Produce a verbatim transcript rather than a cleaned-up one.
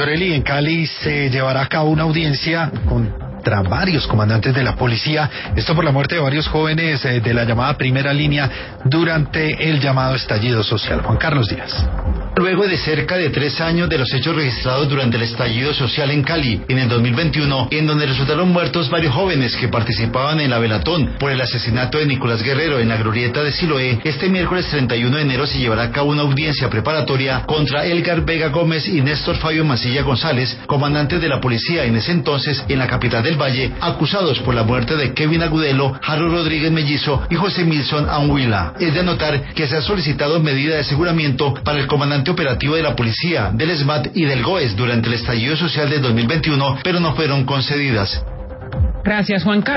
Yoreli, en Cali se llevará a cabo una audiencia contra varios comandantes de la policía, esto por la muerte de varios jóvenes eh, de la llamada primera línea durante el llamado estallido social. Juan Carlos Díaz. Luego de cerca de tres años de los hechos registrados durante el estallido social en Cali, en el dos mil veintiuno, en donde resultaron muertos varios jóvenes que participaban en la velatón por el asesinato de Nicolás Guerrero en la glorieta de Siloé, este miércoles treinta y uno de enero se llevará a cabo una audiencia preparatoria contra Elgar Vega Gómez y Néstor Fabio Mancilla González, comandantes de la policía en ese entonces en la capital del Valle, acusados por la muerte de Kevin Agudelo, Harold Rodríguez Mellizo y José Milson Anhuila. Es de anotar que se ha solicitado medida de aseguramiento para el comandante operativo de la policía, del SMAT y del GOES durante el estallido social del dos mil veintiuno, pero no fueron concedidas. Gracias, Juan Carlos.